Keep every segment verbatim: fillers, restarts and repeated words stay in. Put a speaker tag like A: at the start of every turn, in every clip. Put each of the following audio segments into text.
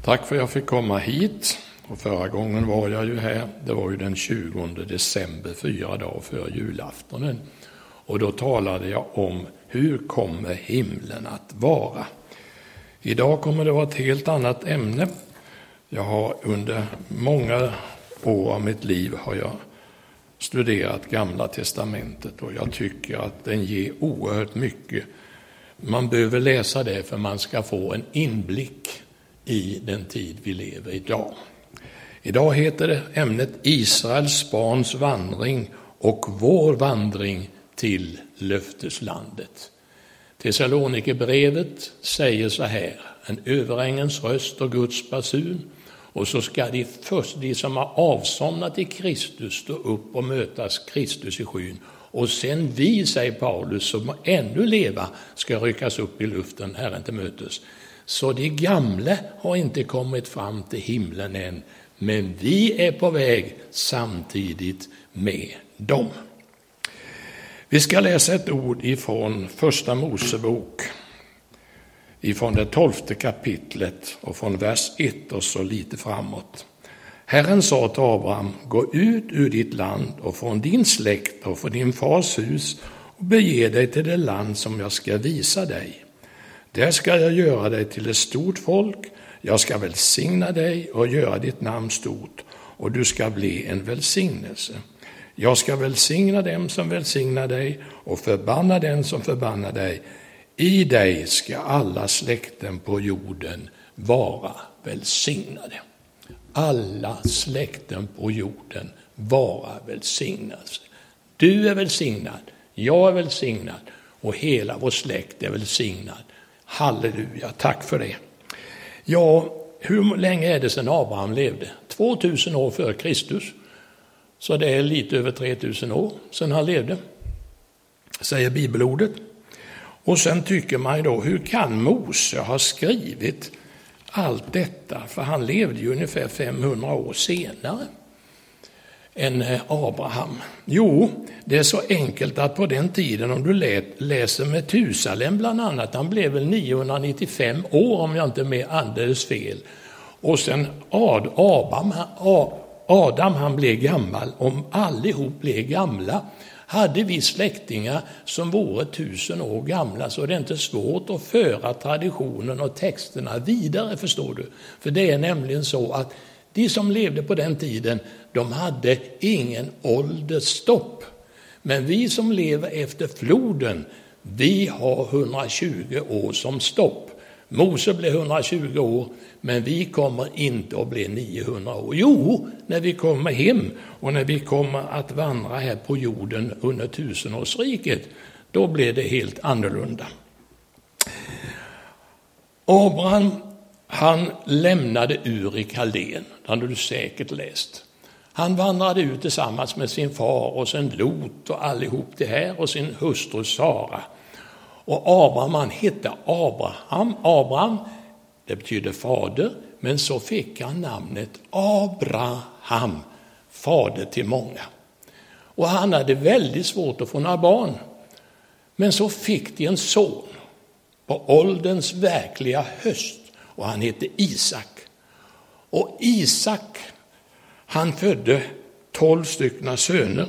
A: Tack för att jag fick komma hit. Och förra gången var jag ju här. Det var ju den tjugonde december, fyra dagar före julaftonen. Och då talade jag om hur kommer himlen att vara. Idag kommer det vara ett helt annat ämne. Jag har under många år av mitt liv har jag studerat Gamla testamentet och jag tycker att den ger oerhört mycket. Man behöver läsa det för man ska få en inblick i den tid vi lever idag. Idag heter det ämnet Israels barns vandring och vår vandring till löfteslandet. Thessalonikerbrevet säger så här: en överängens röst och Guds basun, och så ska de först, de som har avsomnat i Kristus, stå upp och mötas Kristus i skyn. Och sen vi, säger Paulus, som ännu leva, ska ryckas upp i luften Herren till mötes. Så de gamla har inte kommit fram till himlen än, men vi är på väg samtidigt med dem. Vi ska läsa ett ord ifrån första Mosebok, ifrån det tolfte kapitlet och från vers ett och så lite framåt. Herren sa till Abraham: gå ut ur ditt land och från din släkt och från din fars hus och bege dig till det land som jag ska visa dig. Där ska jag göra dig till ett stort folk, jag ska välsigna dig och göra ditt namn stort, och du ska bli en välsignelse. Jag ska välsigna dem som välsignar dig och förbanna den som förbannar dig. I dig ska alla släkten på jorden vara välsignade. Alla släkten på jorden vara välsignade. Du är välsignad, jag är välsignad och hela vår släkt är välsignad. Halleluja, tack för det. Ja, hur länge är det sedan Abraham levde? tvåtusen år före Kristus. Så det är lite över tre tusen år sedan han levde, säger bibelordet. Och sen tycker man då, hur kan Mose ha skrivit allt detta? För han levde ju ungefär femhundra år senare än Abraham. Jo, det är så enkelt att på den tiden, om du läser Metusalem bland annat, han blev väl niohundranittiofem år om jag inte är med alldeles fel. Och sen Ad, Abraham, Adam han blev gammal, om allihop blev gamla. Hade vi släktingar som vore tusen år gamla, så är det inte svårt att föra traditionen och texterna vidare, förstår du. För det är nämligen så att de som levde på den tiden, de hade ingen åldersstopp. Men vi som lever efter floden, vi har hundratjugo år som stopp. Mose blev hundratjugo år, men vi kommer inte att bli niohundra år. Jo, när vi kommer hem och när vi kommer att vandra här på jorden under tusenårsriket, då blir det helt annorlunda. Abraham, han lämnade Ur i Kaldén, det hade du säkert läst. Han vandrade ut tillsammans med sin far och sin Lot och allihop det här och sin hustru Sara. Och Abraham, han hette Abraham. Abraham, det betyder fader, men så fick han namnet Abraham, fader till många. Och han hade väldigt svårt att få några barn. Men så fick de en son på ålderns verkliga höst, och han hette Isak. Och Isak, han födde tolv stycken söner.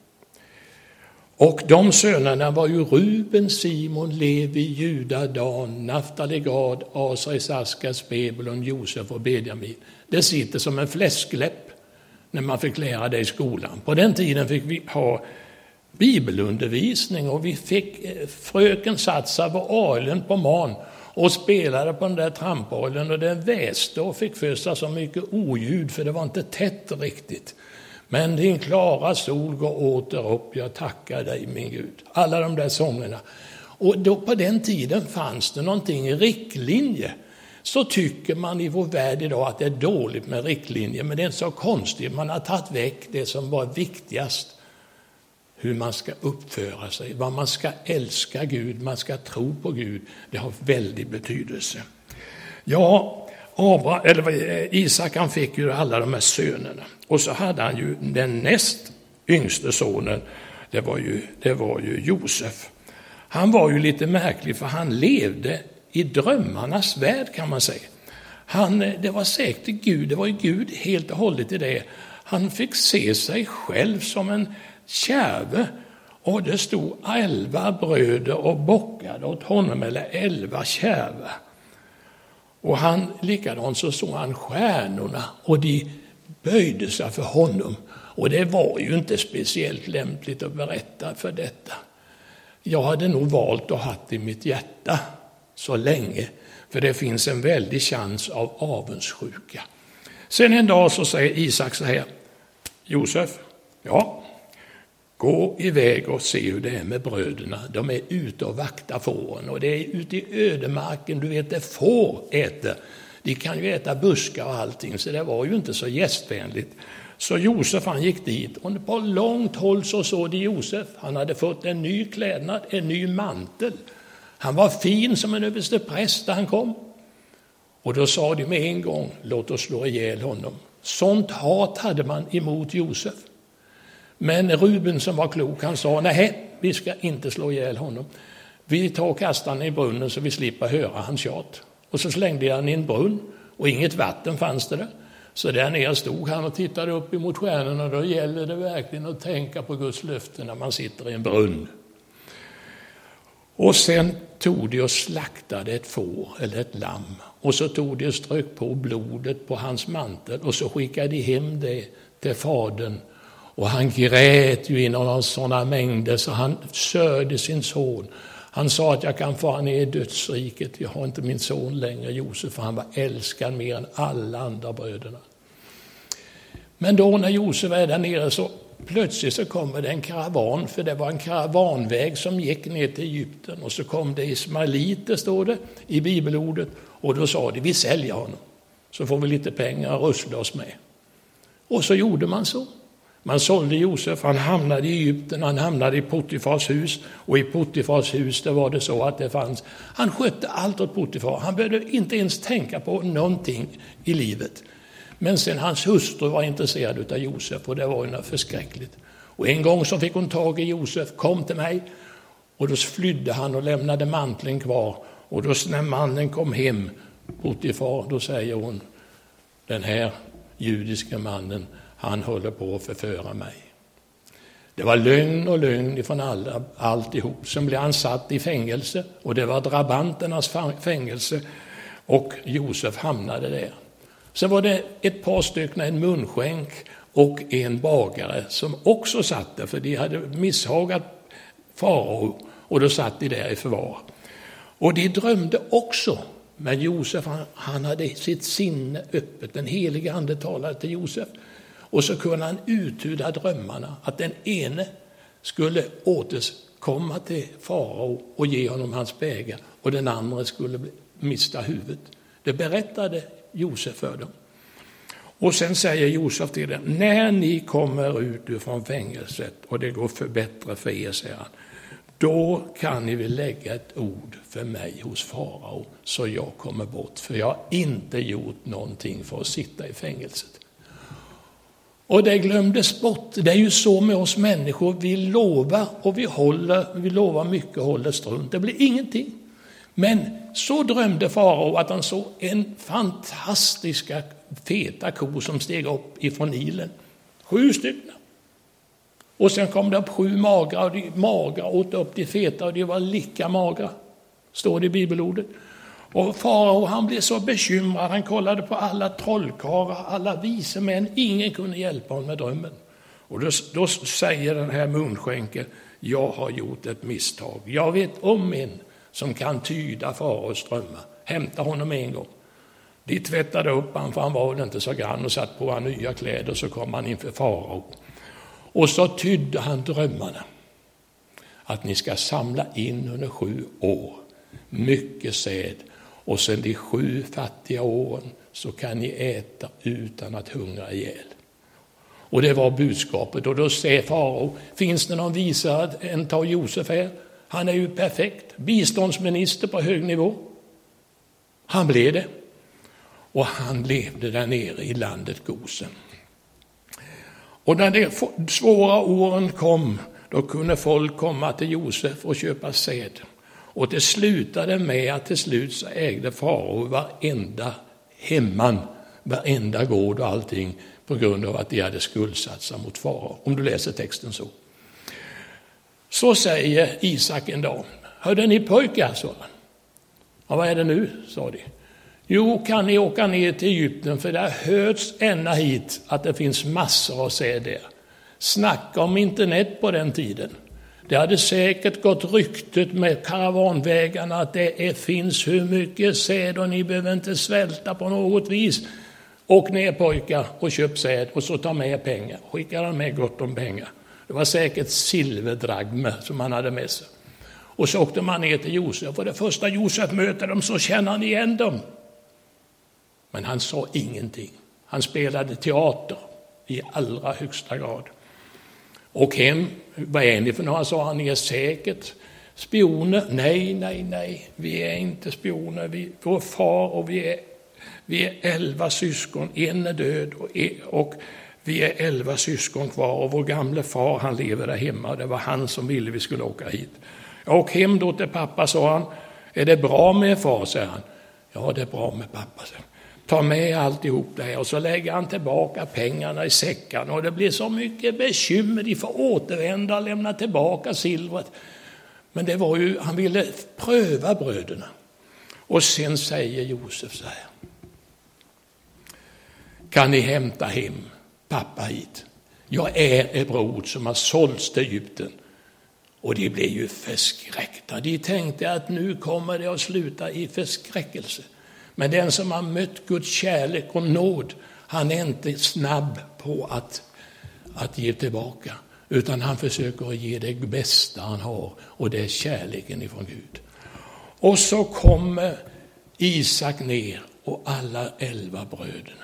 A: Och de sönerna var ju Ruben, Simon, Levi, Juda, Dan, Naftali, Gad, Aser, Isaskar, Zebulon, Josef och Benjamin. Det sitter som en fläskläpp när man fick lära det i skolan. På den tiden fick vi ha bibelundervisning och vi fick fröken satsa på orgeln på morgon och spelade på den där tramporgeln, och den väste och fick fösa så mycket oljud för det var inte tätt riktigt. Men din klara sol går åter upp, jag tackar dig min Gud. Alla de där sångerna. Och då på den tiden fanns det någonting i riktlinje. Så tycker man i vår värld idag att det är dåligt med riktlinjer, men det är inte så konstigt. Man har tagit väck det som var viktigast. Hur man ska uppföra sig, vad man ska älska Gud, man ska tro på Gud. Det har väldig betydelse. Ja, Abraham, eller Isak, han fick ju alla de här sönerna. Och så hade han ju den näst yngste sonen, det var ju, det var ju Josef. Han var ju lite märklig, för han levde i drömmarnas värld, kan man säga. Han, det var säkert Gud, det var ju Gud helt och hållet i det. Han fick se sig själv som en kärve, och det stod elva bröder och bockade åt honom, eller elva kärve. Och han, likadant så såg han stjärnorna och de böjde sig för honom. Och det var ju inte speciellt lämpligt att berätta för detta. Jag hade nog valt att ha det i mitt hjärta så länge, för det finns en väldig chans av avundsjuka. Sen en dag så säger Isak så här: Josef, ja, gå iväg och se hur det är med bröderna. De är ute och vaktar fåren, och det är ute i ödemarken, du vet, det får äta. De kan ju äta buskar och allting, så det var ju inte så gästvänligt. Så Josef, han gick dit, och på långt håll så såg de Josef. Han hade fått en ny klädnad, en ny mantel. Han var fin som en överstepräst när han kom. Och då sa de med en gång: låt oss slå ihjäl honom. Sånt hat hade man emot Josef. Men Ruben, som var klok, han sa: nej, vi ska inte slå ihjäl honom. Vi tar och kastar honom i brunnen så vi slipper höra hans tjat. Och så slängde han i en brunn, och inget vatten fanns det där. Så där nere stod han och tittade upp emot stjärnorna. Då gäller det verkligen att tänka på Guds löften när man sitter i en brunn. Och sen tog de och slaktade ett får eller ett lamm. Och så tog de och strök på blodet på hans mantel. Och så skickade de hem det till fadern. Och han grät ju inom sådana mängder så han sörjde sin son. Han sa att jag kan fara ner i dödsriket. Jag har inte min son längre, Josef, för han var älskad mer än alla andra bröderna. Men då när Josef är där nere så plötsligt så kommer det en karavan, för det var en karavanväg som gick ner till Egypten. Och så kom det ismaeliter, står det i bibelordet, och då sa de: vi säljer honom, så får vi lite pengar att rösta oss med. Och så gjorde man så. Man sålde Josef, han hamnade i Egypten, han hamnade i Potifars hus, och i Potifars hus där var det så att det fanns, han skötte allt åt Potifar, han behövde inte ens tänka på någonting i livet. Men sen hans hustru var intresserad av Josef, och det var ju något förskräckligt. Och en gång så fick hon tag i Josef, kom till mig, och då flydde han och lämnade manteln kvar. Och då när mannen kom hem, Potifar, då säger hon: den här judiska mannen, han håller på att förföra mig. Det var lögn och lögn ifrån alla, alltihop. Sen blev han satt i fängelse, och det var drabanternas fängelse, och Josef hamnade där. Sen var det ett par stycken, en munskänk och en bagare, som också satt där, för de hade misshagat farao, och då satt de där i förvar. Och de drömde också, men Josef, han, han hade sitt sinne öppet. Den heliga ande talade till Josef. Och så kunde han uttyda drömmarna, att den ene skulle återkomma till farao och ge honom hans bägare, och den andra skulle mista huvudet. Det berättade Josef för dem. Och sen säger Josef till dem: när ni kommer ut från fängelset och det går för bättre för er, säger han, då kan ni väl lägga ett ord för mig hos farao så jag kommer bort, för jag har inte gjort någonting för att sitta i fängelset. Och det glömdes bort. Det är ju så med oss människor. Vi lovar och vi håller. Vi lovar mycket och håller strunt. Det blir ingenting. Men så drömde farao att han såg en fantastiska feta ko som steg upp ifrån Nilen. Sju stycken. Och sen kom det upp sju magra, och de magra åt upp de feta, och de var lika magra. Står det i bibelordet. Och farao, han blev så bekymrad, han kollade på alla trollkarlar, alla vise män, ingen kunde hjälpa honom med drömmen. Och då, då säger den här munskänken: jag har gjort ett misstag. Jag vet om en som kan tyda faraos drömmar. Hämta honom en gång. De tvättade upp han, för han var väl inte så grann, och satt på han nya kläder, så kom han inför farao. Och så tydde han drömmarna. Att ni ska samla in under sju år mycket säd, och sen de sju fattiga åren så kan ni äta utan att hungra ihjäl. Och det var budskapet. Och då säger farao: finns det någon visare än ta Josef här? Han är ju perfekt, biståndsminister på hög nivå. Han blev det. Och han levde där nere i landet Gosen. Och när de svåra åren kom, då kunde folk komma till Josef och köpa säd. Och det slutade med att till slut så ägde farao varenda hemman varenda gård och allting på grund av att de hade skuldsatt sig mot farao. Om du läser texten så. Så säger Isak en dag. Hörde ni pojkar, sa han. Ja, vad är det nu, sa de. Jo, kan ni åka ner till Egypten, för det har hörts ända hit att det finns massor att se där. Snacka om internet på den tiden. Det hade säkert gått ryktet med karavanvägarna att det är, finns hur mycket säd och ni behöver inte svälta på något vis. Åk ner pojkar och köp säd och så ta med pengar. Skickar han med gott om pengar. Det var säkert silverdragmer som han hade med sig. Och så åkte man ner till Josef, och det första Josef möter dem så känner han igen dem. Men han sa ingenting. Han spelade teater i allra högsta grad. Och hem, vad är ni för några, sa han, ni är säkert spioner. Nej, nej, nej, vi är inte spioner. Vi, vår far och vi är, vi är elva syskon, en är död och, och vi är elva syskon kvar. Och vår gamle far, han lever där hemma. Det var han som ville vi skulle åka hit. Och hem då till pappa, sa han. Är det bra med far, säger han. Ja, det är bra med pappa, säger han. Ta med alltihop det här, och så lägger han tillbaka pengarna i säckarna, och det blir så mycket bekymmer. De får återvända och lämna tillbaka silvret. Men det var ju, han ville pröva bröderna. Och sen säger Josef så här. Kan ni hämta hem pappa hit? Jag är en bror som har sålts till Egypten. Och de blev ju förskräckta. De tänkte att nu kommer det att sluta i förskräckelse. Men den som har mött Guds kärlek och nåd, han är inte snabb på att, att ge tillbaka. Utan han försöker ge det bästa han har, och det är kärleken ifrån Gud. Och så kommer Isak ner och alla elva bröderna.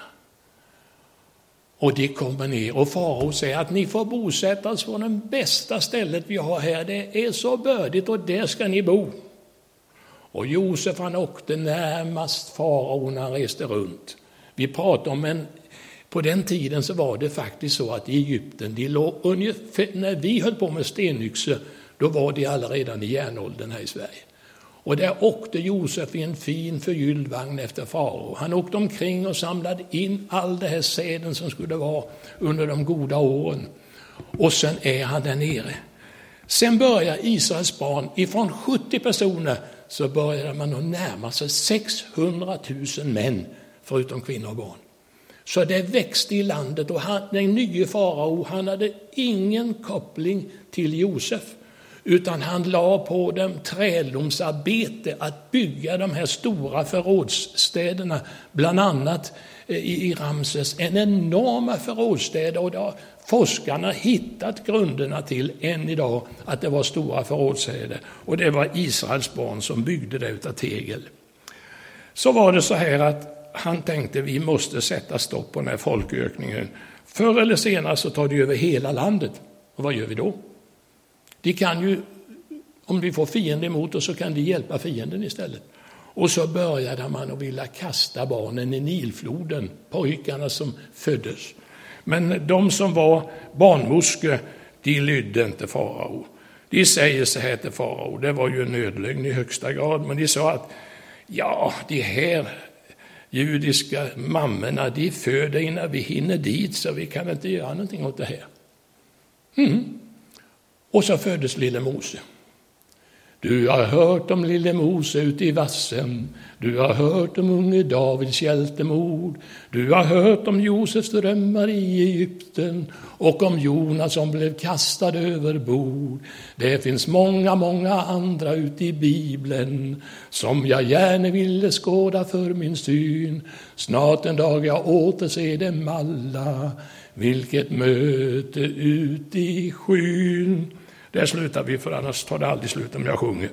A: Och de kommer ner, och farao säger att ni får bosätta oss på det bästa stället vi har här. Det är så bördigt och där ska ni bo. Och Josef, han åkte närmast farao när han reste runt. Vi pratar om en, på den tiden så var det faktiskt så att i Egypten, de låg ungefär, när vi höll på med stenyxor, då var de alla redan i järnåldern här i Sverige. Och där åkte Josef i en fin förgylld vagn efter farao. Han åkte omkring och samlade in all det här säden som skulle vara under de goda åren. Och sen är han där nere. Sen börjar Israels barn, ifrån sjuttio personer så började man att närma sig sexhundratusen män, förutom kvinnor och barn. Så det växte i landet, och han, den nya farao, han hade ingen koppling till Josef, utan han la på dem trädomsarbete att bygga de här stora förrådsstäderna, bland annat i Ramses, en enorma förrådsstäder, och då forskarna hittat grunderna till än idag att det var stora förrådsstäder, och det var Israels barn som byggde det utav tegel. Så var det så här att han tänkte vi måste sätta stopp på den här folkökningen. Förr eller senare så tar det över hela landet, och vad gör vi då? De kan ju, om vi får fienden emot oss så kan de hjälpa fienden istället. Och så började man att vilja kasta barnen i Nilfloden, pojkarna som föddes. Men de som var barnmorskor, de lydde inte farao. De säger så här till farao, det var ju en nödlögn i högsta grad, men de sa att ja, de här judiska mammorna, de föder innan vi hinner dit, så vi kan inte göra någonting åt det här. Mm. Och så föddes lille Mose. Du har hört om lille Mose ute i vassen. Du har hört om unge Davids hjältemod. Du har hört om Josefs drömmar i Egypten och om Jonas som blev kastad över bord. Det finns många, många andra ute i Bibeln som jag gärna ville skåda för min syn. Snart en dag jag återser dem alla, vilket möte ut i skyn. Där slutar vi, för annars tar det aldrig slut om jag sjunger.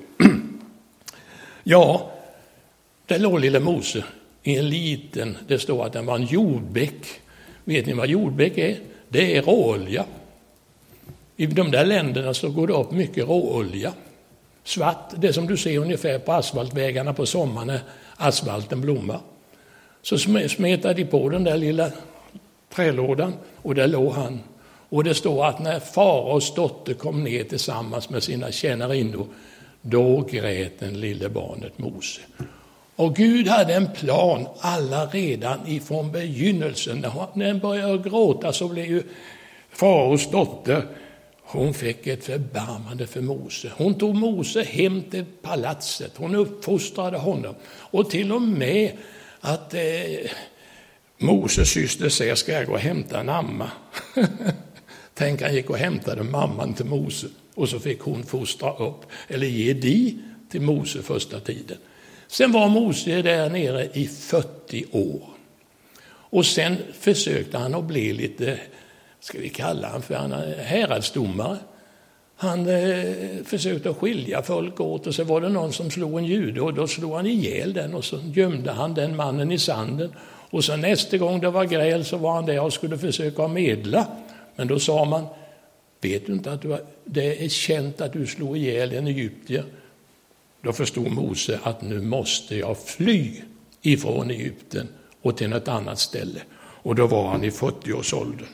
A: Ja, det låg lille Mose i en liten, det står att den var en jordbäck. Vet ni vad jordbäck är? Det är råolja. I de där länderna så går det upp mycket råolja. Svart, det som du ser ungefär på asfaltvägarna på sommaren när asfalten blommar. Så smetar de på den där lilla trälådan, och där låg han. Och det står att när faraos dotter kom ner tillsammans med sina tjänarinnor, då grät den lille barnet Mose. Och Gud hade en plan alla redan ifrån begynnelsen. När han började gråta så blev ju faraos dotter, hon fick ett förbarmande för Mose. Hon tog Mose hem till palatset. Hon uppfostrade honom. Och till och med att eh, Moses syster säger, ska jag gå och hämta en amma? Tänk, han gick och hämtade mamman till Mose. Och så fick hon fostra upp, eller ge di till Mose första tiden. Sen var Mose där nere i fyrtio år. Och sen försökte han att bli lite, ska vi kalla han för, han är häradsdomare. Han eh, försökte att skilja folk åt, och så var det någon som slog en jude, och då slog han ihjäl den, och så gömde han den mannen i sanden. Och så nästa gång det var gräl så var han där och skulle försöka medla. Men då sa man, vet du inte att du, det är känt att du slog ihjäl en egyptier? Då förstod Mose att nu måste jag fly ifrån Egypten och till ett annat ställe. Och då var han i fyrtio-årsåldern.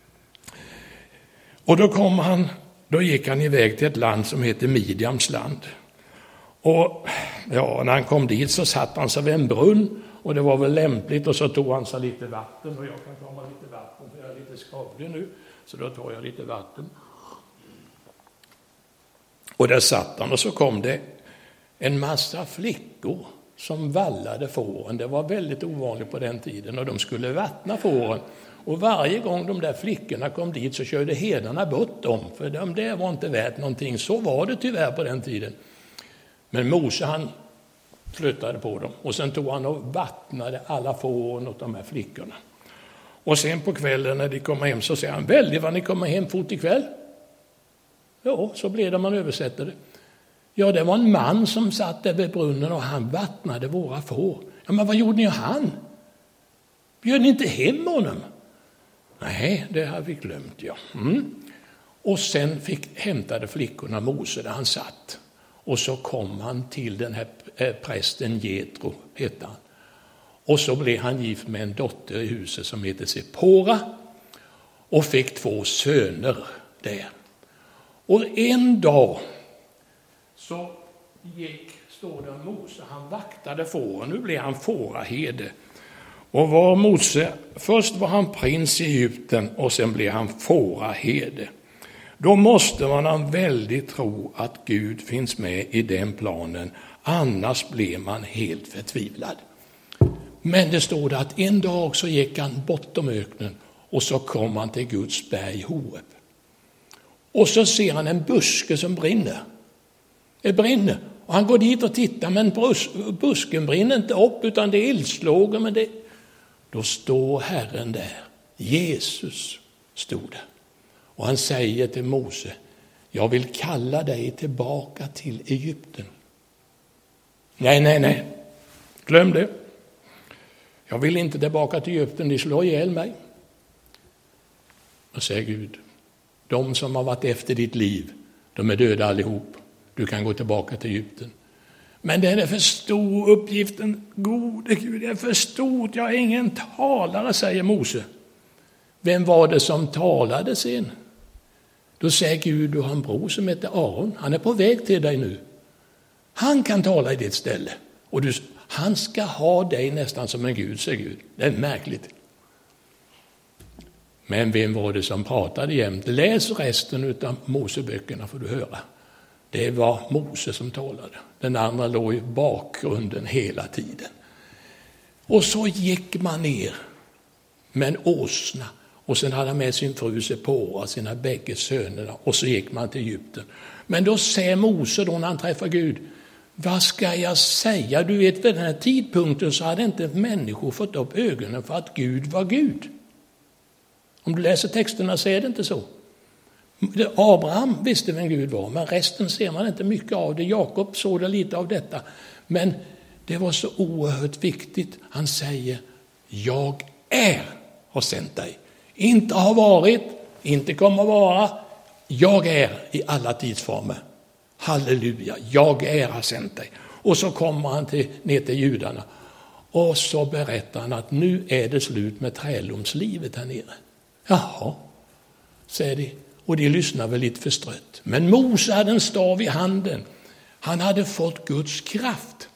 A: Och då kom han, då gick han iväg till ett land som heter Midjams land. Och ja, när han kom dit så satt han sig vid en brunn, och det var väl lämpligt, och så tog han sig lite vatten, och jag kan komma lite vatten för jag är lite skavlig nu, så då tar jag lite vatten. Och där satt han, och så kom det en massa flickor som vallade fåren. Det var väldigt ovanligt på den tiden, och de skulle vattna fåren. Och varje gång de där flickorna kom dit så körde herdarna bort dem, för de där var inte värt någonting. Så var det tyvärr på den tiden. Men Mose, han flyttade på dem, och sen tog han och vattnade alla fåren åt de här flickorna. Och sen på kvällen när de kom hem så säger han, väldigt vad ni kommer hem fort ikväll. Ja, så blev det, man översätter det. Ja, det var en man som satt där vid brunnen och han vattnade våra får. Ja, men vad gjorde ni och han? Bjöd ni inte hem honom? Nej, det har vi glömt, ja. Mm. Och sen fick hämtade flickorna Mose där han satt. Och så kom han till den här prästen Jetro, hette han. Och så blev han gift med en dotter i huset som heter Sepora. Och fick två söner där. Och en dag så gick, står det Mose, han vaktade fåren. Nu blev han fåraherde. Och var Mose, först var han prins i Egypten och sen blev han fåraherde. Då måste man ha väldigt tro att Gud finns med i den planen. Annars blir man helt förtvivlad. Men det står det att en dag så gick han bortom öknen och så kom han till Guds berg Horeb. Och så ser han en buske som brinner. Det brinner. Och han går dit och tittar, men busken brinner inte upp utan det är eldslågor. Men det... Då står Herren där. Jesus stod där. Och han säger till Mose, jag vill kalla dig tillbaka till Egypten. Nej, nej, nej. Glöm det. Jag vill inte tillbaka till Egypten, de slår ihjäl mig. Och säger Gud, de som har varit efter ditt liv, de är döda allihop. Du kan gå tillbaka till Egypten. Men den är för stor uppgiften. Gode Gud, det är för stort. Jag är ingen talare, säger Mose. Vem var det som talade sen? Då säger Gud, du har en bror som heter Aron. Han är på väg till dig nu. Han kan tala i ditt ställe. Och du, han ska ha dig nästan som en Gud, säger Gud. Det är märkligt. Men vem var det som pratade jämt? Läs resten av Moseböckerna får du höra. Det var Mose som talade. Den andra låg i bakgrunden hela tiden. Och så gick man ner med en åsna. Och sen hade han med sin fru Sepora, sina bägge sönerna. Och så gick man till Egypten. Men då säger Mose då när han träffar Gud, vad ska jag säga? Du vet, vid den här tidpunkten så hade inte människor fått upp ögonen för att Gud var Gud. Om du läser texterna så är det inte så. Abraham visste vem Gud var, men resten ser man inte mycket av det. Jakob såg det lite av detta. Men det var så oerhört viktigt. Han säger, jag är har sänt dig. Inte har varit, inte kommer att vara. Jag är i alla tidsformer. Halleluja, jag är har sänt dig. Och så kommer han till, ner till judarna. Och så berättar han att nu är det slut med träldomslivet här nere. Jaha, säger de. Och de lyssnar väl lite förstrött. Men Mose hade en stav i handen. Han hade fått Guds kraft.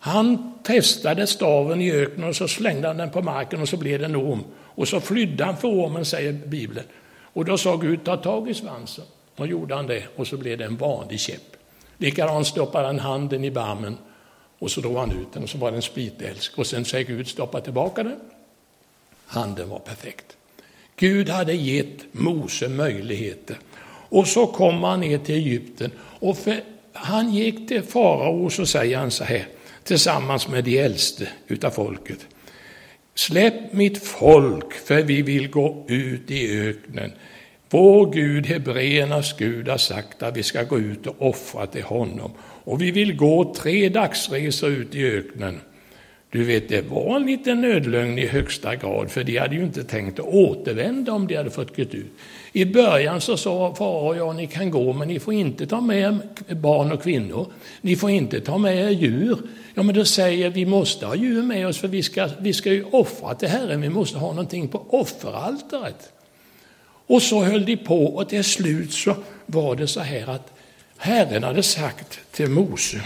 A: Han testade staven i öknen och så slängde han den på marken och så blev det en orm. Och så flydde han för ormen, säger Bibeln. Och då sa Gud, ta tag i svansen. Och gjorde han det och så blev det en vanlig käpp. Likadant stoppade han handen i barmen och så drog han ut den och så var det en spritälsk. Och sen säger Gud, stoppa tillbaka den. Handen var perfekt. Gud hade gett Mose möjligheter. Och så kom han ner till Egypten. Och för, han gick till farao och så säger han så här, tillsammans med de äldste utav folket. Släpp mitt folk, för vi vill gå ut i öknen. Vår Gud, hebreernas Gud, har sagt att vi ska gå ut och offra till honom. Och vi vill gå tre dagsresor ut i öknen. Du vet, det var en liten nödlögn i högsta grad, för de hade ju inte tänkt att återvända om de hade fått gå ut. I början så sa farao, ja, ni kan gå, men ni får inte ta med barn och kvinnor. Ni får inte ta med djur. Ja, men då säger vi måste ha djur med oss, för vi ska, vi ska ju offra till Herren. Vi måste ha någonting på offeraltaret. Och så höll de på, och till slut så var det så här att Herren hade sagt till Mose,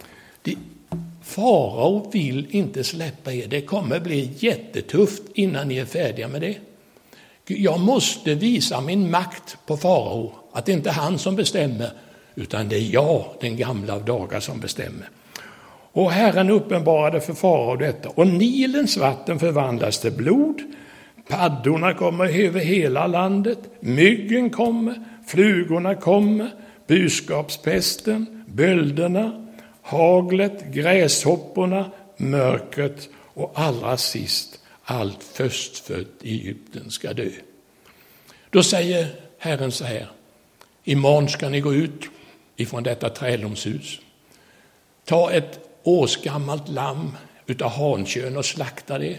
A: farao vill inte släppa er, det kommer bli jättetufft innan ni är färdiga med det. Jag måste visa min makt på farao, att det inte är han som bestämmer, utan det är jag, den gamla av dagar, som bestämmer. Och Herren uppenbarade för farao detta, och Nilens vatten förvandlas till blod, paddorna kommer över hela landet, myggen kommer, flugorna kommer, buskapspesten, bölderna, haglet, gräshopporna, mörkret och allra sist allt förstfött i Egypten ska dö. Då säger Herren så här, imorgon ska ni gå ut ifrån detta träldomshus. Ta ett årsgammalt lamm utav hankön och slakta det.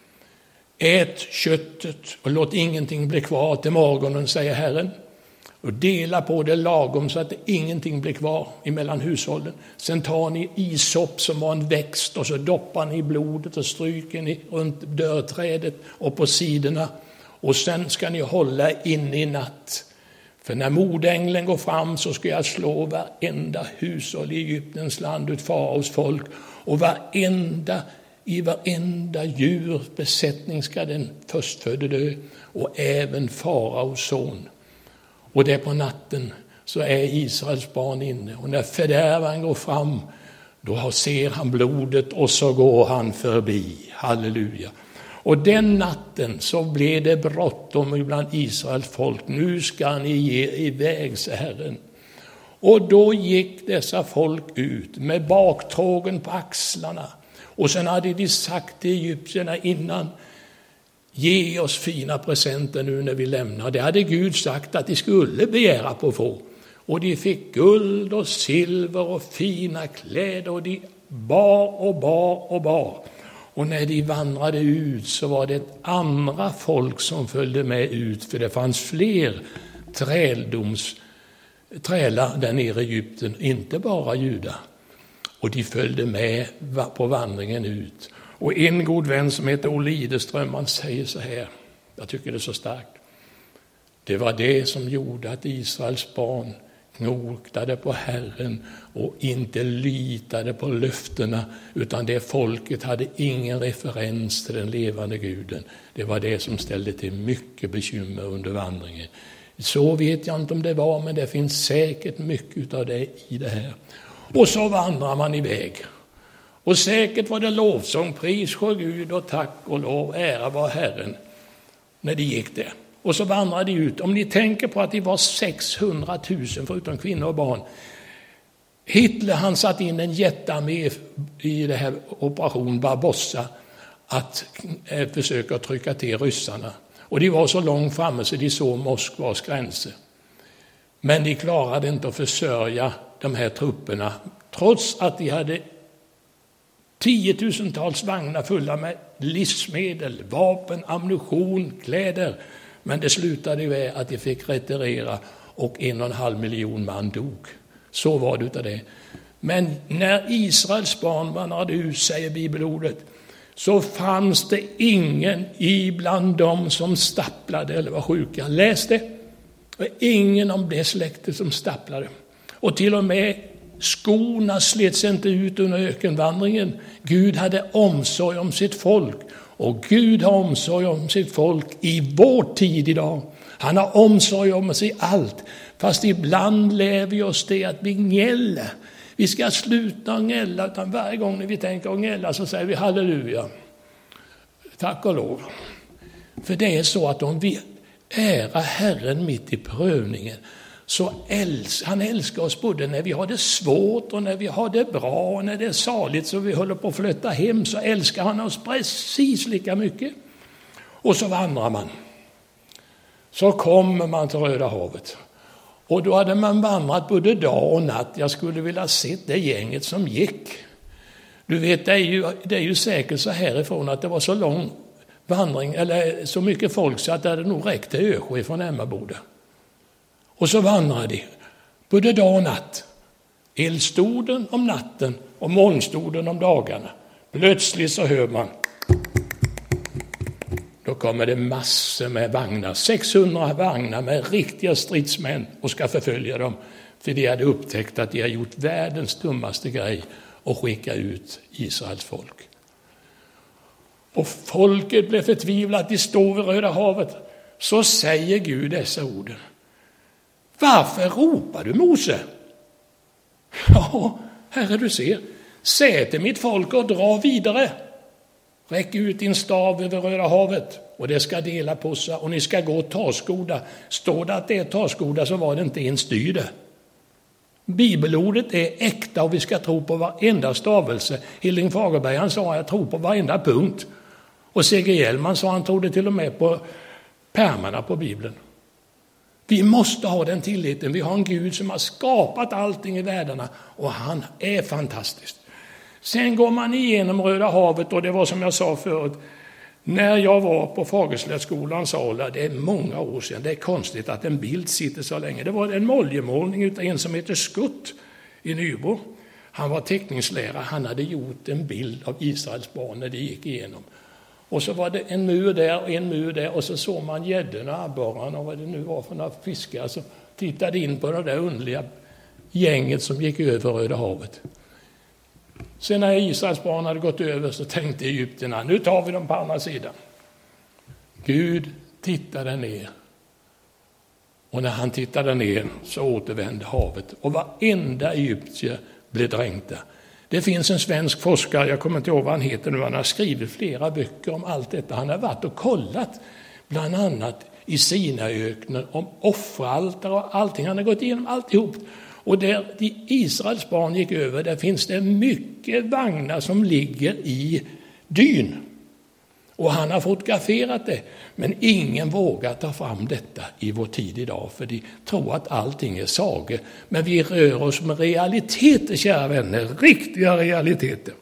A: Ät köttet och låt ingenting bli kvar till morgonen, säger Herren. Och dela på det lagom så att det ingenting blir kvar emellan hushållen. Sen tar ni isopp som var en växt och så doppar ni i blodet och stryker ni runt dörrträdet och på sidorna. Och sen ska ni hålla in i natt. För när mordängeln går fram så ska jag slå varenda hushåll i Egyptens land ut faraos folk. Och varenda, i varenda djurbesättning ska den förstfödde dö. Och även faraos son. Och det på natten så är Israels barn inne. Och när fördärvan går fram, då ser han blodet och så går han förbi. Halleluja. Och den natten så blev det bråttom ibland Israels folk. Nu ska ni ge iväg, säger Herren. Och då gick dessa folk ut med baktrågen på axlarna. Och sen hade de sagt till egyptierna innan, ge oss fina presenter nu när vi lämnar. Det hade Gud sagt att de skulle begära på få. Och de fick guld och silver och fina kläder och de bar och bar och bar. Och när de vandrade ut så var det ett andra folk som följde med ut. För det fanns fler träldoms, trälar där nere i Egypten, inte bara judar. Och de följde med på vandringen ut. Och en god vän som heter Olle Ideström, han säger så här, jag tycker det är så starkt. Det var det som gjorde att Israels barn knokade på Herren och inte litade på löftena, utan det folket hade ingen referens till den levande guden. Det var det som ställde till mycket bekymmer under vandringen. Så vet jag inte om det var, men det finns säkert mycket av det i det här. Och så vandrar man iväg. Och säkert var det lovsång, pris för Gud och tack och lov, ära var Herren, när de gick där. Och så vandrade de ut. Om ni tänker på att det var sexhundratusen förutom kvinnor och barn. Hitler, han satt in en jättearmé i det här operation Barbarossa att eh, försöka trycka till ryssarna. Och de var så långt framme så de såg Moskvas gränser. Men de klarade inte att försörja de här trupperna, trots att de hade tiotusentals vagnar fulla med livsmedel, vapen, ammunition, kläder. Men det slutade med att de fick retirera och en och en halv miljon man dog. Så var det utav det. Men när Israels barn vandrade ut, säger bibelordet, så fanns det ingen ibland dem som stapplade eller var sjuka. Läs det. Och ingen om det släktet som stapplade. Och till och med Skorna slets inte ut under ökenvandringen. Gud hade omsorg om sitt folk. Och Gud har omsorg om sitt folk i vår tid idag. Han har omsorg om oss i allt. Fast ibland lär vi oss det att vi gnäller. Vi ska sluta gnälla, utan varje gång när vi tänker gnälla så säger vi halleluja. Tack och lov. För det är så att om vi ärar Herren mitt i prövningen, så älskar han älskar oss både när vi har det svårt och när vi har det bra och när det är saligt så vi håller på att flytta hem, så älskar han oss precis lika mycket. Och så vandrar man. Så kommer man till Röda havet. Och då hade man vandrat både dag och natt. Jag skulle vilja se det gänget som gick. Du vet, det är ju, det är ju säkert så härifrån att det var så lång vandring, eller så mycket folk så att det hade nog räckt till Ösjö från Emmaboda. Och så vandrade de, både dag och natt. Eldstoden om natten och molnstoden om dagarna. Plötsligt så hör man. Då kommer det massor med vagnar, sexhundra vagnar med riktiga stridsmän och ska förfölja dem. För de hade upptäckt att de har gjort världens dummaste grej och skicka ut Israels folk. Och folket blev förtvivlat, de står vid Röda havet. Så säger Gud dessa orden. Varför ropar du, Mose? Ja, Herre, du ser. Säg till mitt folk och dra vidare. Räck ut din stav över Röda havet och det ska dela på sig och ni ska gå Tarskoda. Står det att det är Tarskoda så var det inte en styrde. Bibelordet är äkta och vi ska tro på varenda stavelse. Hilding Fagerberg han sa jag tror på varenda punkt. Och C G Hjelman sa han trodde till och med på pärmarna på Bibeln. Vi måste ha den tilliten. Vi har en Gud som har skapat allting i världarna och han är fantastisk. Sen går man igenom Röda havet och det var som jag sa förut. När jag var på Fagerslättskolan Sala, det är många år sedan, det är konstigt att en bild sitter så länge. Det var en oljemålning utav en som heter Skutt i Nybro. Han var teckningslärare, han hade gjort en bild av Israels barn när det gick igenom. Och så var det en mur där och en mur där och så såg man gäddorna, abborrarna och vad det nu var för några fiskar. Så tittade in på det där underliga gänget som gick över Röda havet. Sen när Israels barn hade gått över så tänkte egyptierna, nu tar vi dem på andra sidan. Gud tittade ner. Och när han tittade ner så återvände havet. Och varenda egyptier blev dränkta. Det finns en svensk forskare, jag kommer inte ihåg vad han heter nu, han har skrivit flera böcker om allt detta. Han har varit och kollat bland annat i Sinaöknen om offraltare och allting. Han har gått igenom alltihop. Och där Israels barn gick över, där finns det mycket vagnar som ligger i dyn. Och han har fotograferat det. Men ingen vågar ta fram detta i vår tid idag. För de tror att allting är sagor. Men vi rör oss med realiteter, kära vänner. Riktiga realiteter.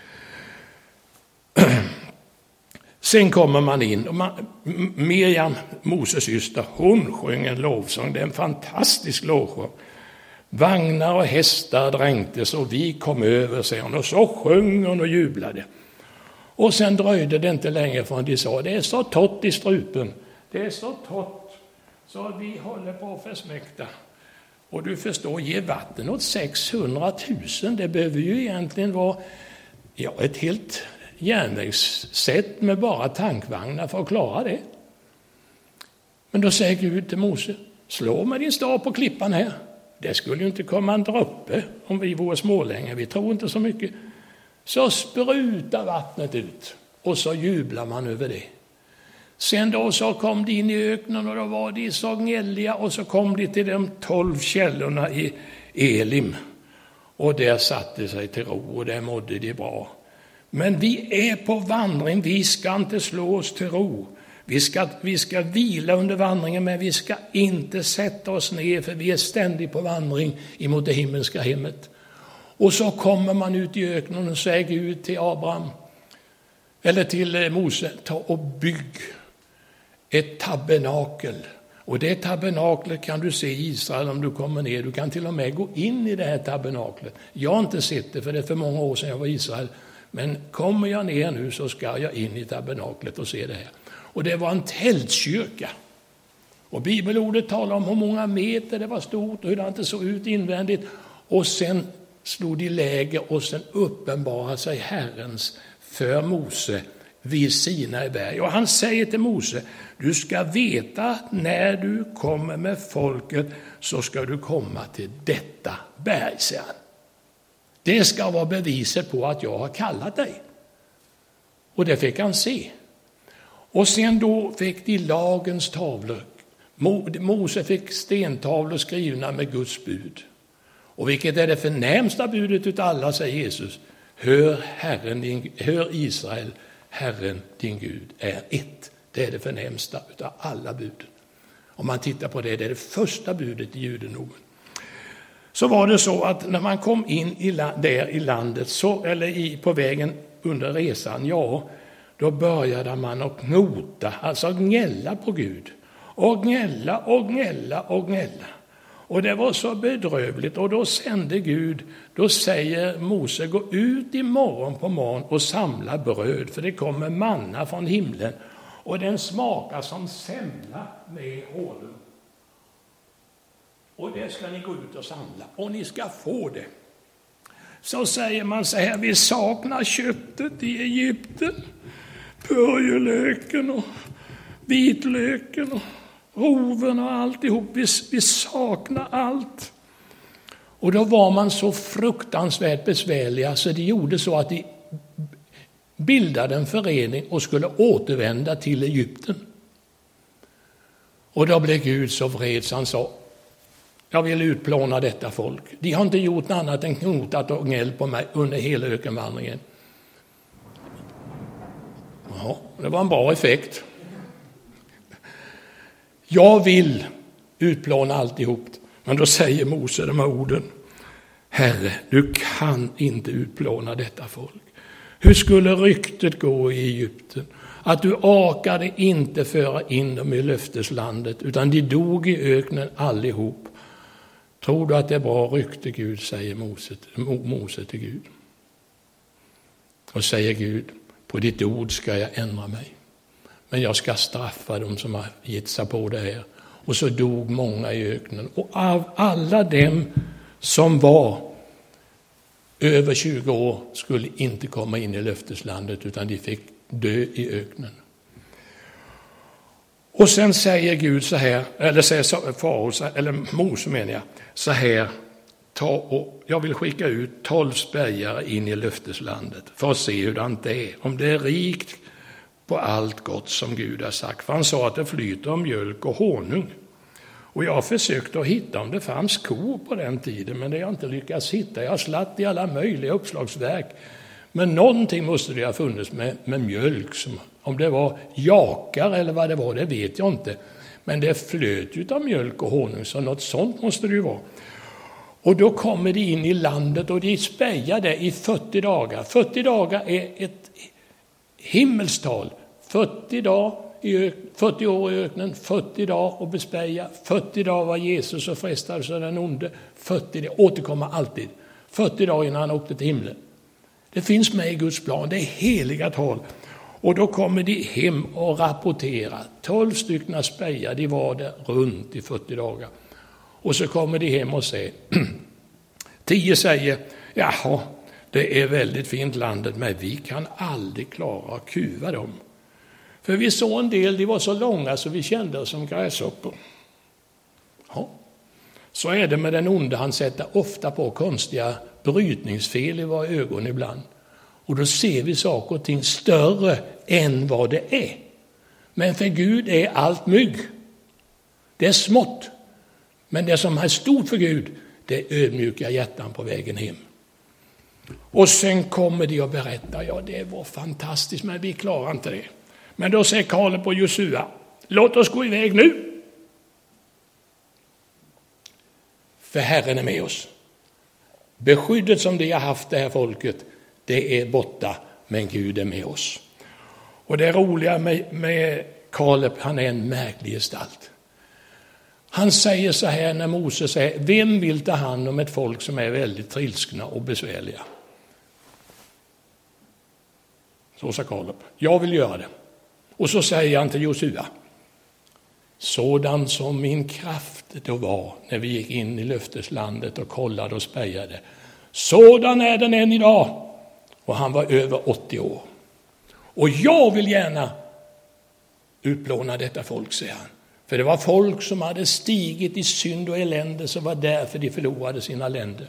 A: Sen kommer man in. Och man, Miriam, Moses syster, hon sjöng en lovsång. Det är en fantastisk lovsång. Vagnar och hästar dränktes och vi kom över, säger hon. Och så sjöng hon och jublade. Och sen dröjde det inte längre förrän de sa, det är så torrt i strupen. Det är så torrt så vi håller på att försmäkta. Och du förstår, ge vatten åt sexhundratusen. Det behöver ju egentligen vara ja, ett helt järnvägssätt med bara tankvagnar för att klara det. Men då säger Gud till Mose, slå med din stav på klippan här. Det skulle ju inte komma en droppe om vi vore smålänge. Vi tror inte så mycket. Så sprutar vattnet ut och så jublar man över det. Sen då så kom de in i öknen och då var de så gnälliga och så kom de till de tolv källorna i Elim. Och där satte sig till ro och där mådde de bra. Men vi är på vandring, vi ska inte slå oss till ro. Vi ska, vi ska vila under vandringen, men vi ska inte sätta oss ner för vi är ständigt på vandring emot det himmelska hemmet. Och så kommer man ut i öknen och säger ut till Abraham eller till Mose, ta och bygg ett tabernakel. Och det tabernaklet kan du se i Israel om du kommer ner. Du kan till och med gå in i det här tabernaklet. Jag har inte sett det för det är för många år sedan jag var i Israel. Men kommer jag ner nu så ska jag in i tabernaklet och se det här. Och det var en tältkyrka. Och bibelordet talar om hur många meter det var stort och hur det inte såg ut invändigt. Och sen slog de läger och sen uppenbarade sig Herrens för Mose vid Sinai berg. Och han säger till Mose, du ska veta att när du kommer med folket så ska du komma till detta berg, säger han. Det ska vara beviset på att jag har kallat dig. Och det fick han se. Och sen då fick de lagens tavlor. Mose fick stentavlor skrivna med Guds bud. Och vilket är det förnämsta budet utav alla, säger Jesus. Hör, Herren din, hör Israel, Herren din Gud är ett. Det är det förnämsta utav alla buden. Om man tittar på det, det är det första budet i judendomen. Så var det så att när man kom in i, där i landet, så, eller i, på vägen under resan, ja, då började man att knota, alltså gnälla på Gud. Och gnälla och gnälla och gnälla. Och det var så bedrövligt. Och då sände Gud, då säger Mose, gå ut imorgon på morgon och samla bröd. För det kommer manna från himlen. Och den smakar som semla med honung. Och det ska ni gå ut och samla. Och ni ska få det. Så säger man så här, vi saknar köttet i Egypten. Purjolöken och vitlöken och roven och alltihop. Vi, vi saknar allt. Och då var man så fruktansvärt besvärliga så det gjorde så att de bildade en förening och skulle återvända till Egypten. Och då blev Gud så vred så han sa, jag vill utplåna detta folk. De har inte gjort något annat än knotat och gnällt på mig under hela ökenvandringen. Ja, det var en bra effekt. Jag vill utplåna alltihop. Men då säger Mose de här orden. Herre, du kan inte utplåna detta folk. Hur skulle ryktet gå i Egypten? Att du akade inte föra in dem i löfteslandet, utan de dog i öknen allihop. Tror du att det är bra rykte, Gud, säger Mose, Mose till Gud. Och säger Gud, på ditt ord ska jag ändra mig. Men jag ska straffa dem som har gett sig på det här. Och så dog många i öknen. Och av alla dem som var över tjugo år skulle inte komma in i löfteslandet, utan de fick dö i öknen. Och sen säger Gud så här, eller säger farao, eller Mose menar jag, så här, ta och, jag vill skicka ut tolv spejare in i löfteslandet för att se hur det är, om det är rikt på allt gott som Gud har sagt. För han sa att det flyter om mjölk och honung. Och jag har försökt att hitta om det fanns kor på den tiden, men det har jag inte lyckats hitta. Jag har slatt i alla möjliga uppslagsverk. Men någonting måste det ha funnits med, med mjölk. Som, om det var jakar eller vad det var, det vet jag inte. Men det flöt ju av mjölk och honung, så något sånt måste det ju vara. Och då kommer de in i landet och de spejar det i fyrtio dagar. fyrtio dagar är ett himmelstal. fyrtio, dag i, fyrtio år i öknen, fyrtio dagar och bespeja. fyrtio dagar var Jesus och frestades av den onde. fyrtio, det återkommer alltid. fyrtio dagar innan han åkte till himlen. Det finns med i Guds plan, det är heliga tal. Och då kommer de hem och rapporterar. tolv stycken spejar, de var där runt i fyrtio dagar. Och så kommer de hem och säger, tio säger, jaha, det är väldigt fint landet, men vi kan aldrig klara att kuva dem. För vi såg en del, de var så långa så vi kände oss som gräshoppor. Ja. Så är det med den onde, han sätter ofta på konstiga brytningsfel i våra ögon ibland. Och då ser vi saker och ting större än vad det är. Men för Gud är allt mygg. Det är smått. Men det som är stort för Gud, det är ödmjuka hjärtan på vägen hem. Och sen kommer de och berättar, ja det var fantastiskt, men vi klarar inte det. Men då säger Kaleb och Josua, låt oss gå iväg nu. För Herren är med oss. Beskyddet som de har haft det här folket, det är borta, men Gud är med oss. Och det roliga med, med Kaleb, han är en märklig gestalt. Han säger så här när Mose säger, vem vill ta hand om ett folk som är väldigt trilskna och besvärliga? Så sa Kaleb, jag vill göra det. Och så säger han till Josua, sådan som min kraft då var när vi gick in i löfteslandet och kollade och spejade, Sådan är den än idag. Och han var över åttio år. Och jag vill gärna utplåna detta folk, säger han. För det var folk som hade stigit i synd och elände, som var därför de förlorade sina länder.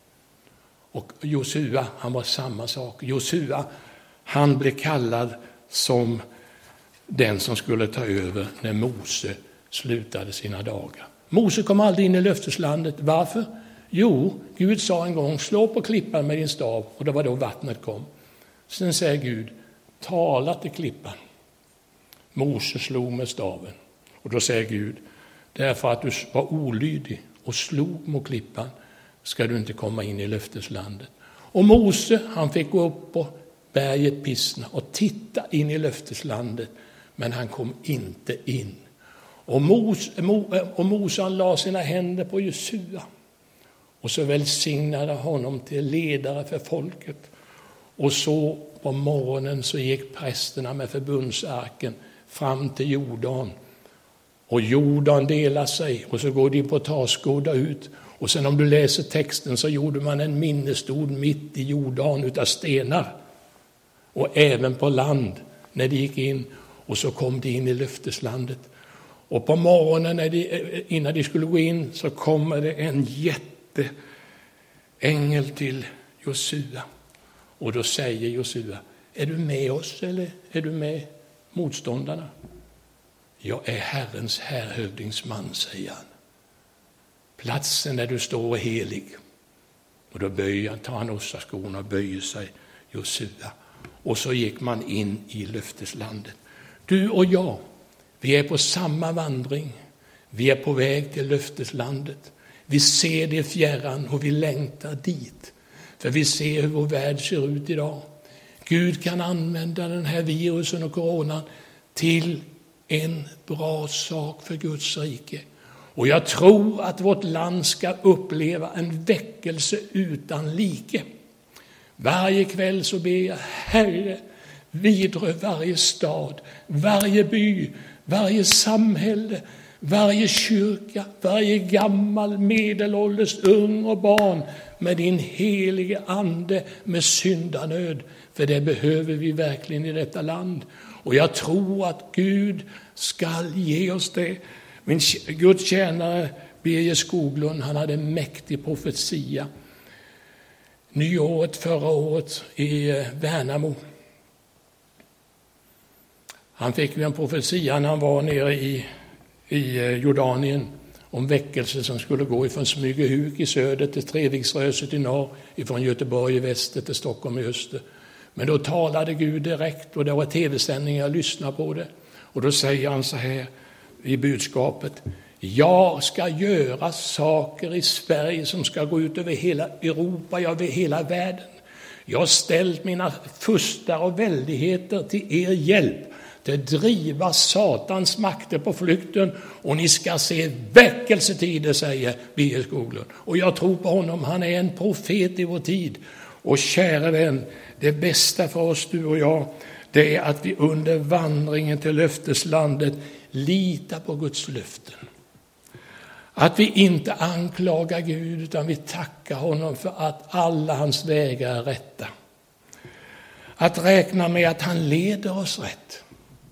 A: Och Josua, han var samma sak. Josua, han blev kallad som den som skulle ta över när Mose slutade sina dagar. Mose kom aldrig in i löfteslandet. Varför? Jo, Gud sa en gång, slå på klippan med din stav, och det var då vattnet kom. Sen säger Gud, tala till klippan. Mose slog med staven. Och då säger Gud, därför att du var olydig och slog mot klippan ska du inte komma in i löfteslandet. Och Mose, han fick gå upp på berget Pisna och titta in i löfteslandet, men han kom inte in. Och Mose, och Mose han la sina händer på Josua och så välsignade honom till ledare för folket. Och så på morgonen så gick prästerna med förbundsarken fram till Jordan. Och Jordan delar sig och så går de på Tarsgårda ut. Och sen om du läser texten så gjorde man en minnesstod mitt i Jordan utav stenar. Och även på land när de gick in. Och så kom de in i löfteslandet. Och på morgonen när de, innan de skulle gå in så kommer det en jätteängel till Josua. Och då säger Josua, är du med oss eller är du med motståndarna? Jag är Herrens härhövdingsman, säger han. Platsen där du står är helig. Och då böjer han, tar han ossaskorna och böjer sig, Josua. Och så gick man in i löfteslandet. Du och jag, vi är på samma vandring. Vi är på väg till löfteslandet. Vi ser det fjärran och vi längtar dit. För vi ser hur vår värld ser ut idag. Gud kan använda den här virusen och coronan till en bra sak för Guds rike. Och jag tror att vårt land ska uppleva en väckelse utan like. Varje kväll så ber jag, Herre, vidrör varje stad, varje by, varje samhälle, varje kyrka, varje gammal, medelålders, ung och barn med din helige ande med syndanöd. För det behöver vi verkligen i detta land. Och jag tror att Gud ska ge oss det. Min Guds tjänare Birger Skoglund, han hade en mäktig profetia. Nyåret förra året i Värnamo. Han fick ju en profetia när han var nere i, i Jordanien om väckelse som skulle gå ifrån Smygehuk i söder till Treviksröset i norr, ifrån Göteborg i väster till Stockholm i öster. Men då talade Gud direkt och det var tv-sändningar, jag lyssnade på det. Och då säger han så här i budskapet, jag ska göra saker i Sverige som ska gå ut över hela Europa, ja, över hela världen. Jag har ställt mina furstar och väldigheter till er hjälp. Det driva satans makter på flykten och ni ska se väckelsetider, säger Birger Skoglund. Och jag tror på honom, han är en profet i vår tid. Och kära vän, det bästa för oss, du och jag, det är att vi under vandringen till löfteslandet litar på Guds löften. Att vi inte anklagar Gud utan vi tackar honom för att alla hans vägar är rätta. Att räkna med att han leder oss rätt.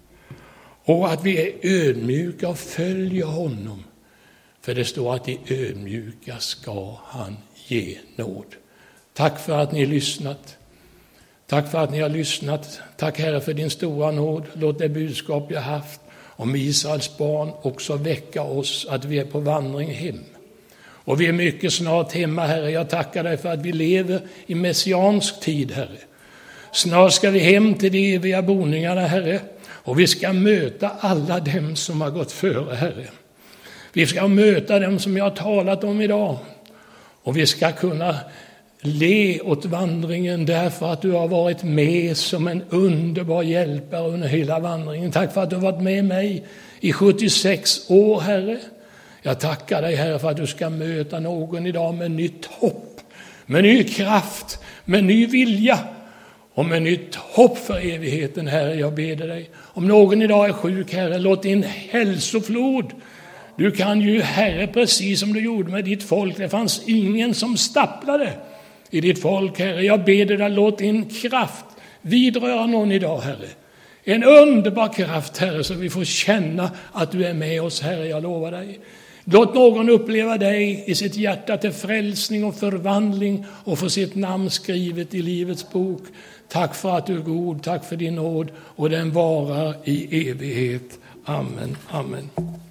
A: Och att vi är ödmjuka och följer honom. För det står att i ödmjuka ska han ge nåd. Tack för att ni har lyssnat. Tack för att ni har lyssnat. Tack Herre för din stora nåd. Låt det budskap jag haft om Israels barn också väcka oss att vi är på vandring hem. Och vi är mycket snart hemma, Herre. Jag tackar dig för att vi lever i messiansk tid, Herre. Snart ska vi hem till de eviga boningarna, Herre. Och vi ska möta alla dem som har gått före, Herre. Vi ska möta dem som jag har talat om idag. Och vi ska kunna le åt vandringen därför att du har varit med som en underbar hjälpare under hela vandringen. Tack för att du har varit med mig i sjuttiosex år, Herre. Jag tackar dig, Herre, för att du ska möta någon idag med nytt hopp, med ny kraft, med ny vilja och med nytt hopp för evigheten, Herre. Jag ber dig. Om någon idag är sjuk, Herre, låt din hälsoflod. Du kan ju, Herre, precis som du gjorde med ditt folk. Det fanns ingen som stapplade. i ditt folk, Herre. Jag ber dig, låt din kraft vidröra någon idag, Herre. En underbar kraft, Herre, så vi får känna att du är med oss, Herre, jag lovar dig. Låt någon uppleva dig i sitt hjärta till frälsning och förvandling och få sitt namn skrivet i livets bok. Tack för att du är god, tack för din nåd och den varar i evighet. Amen, amen.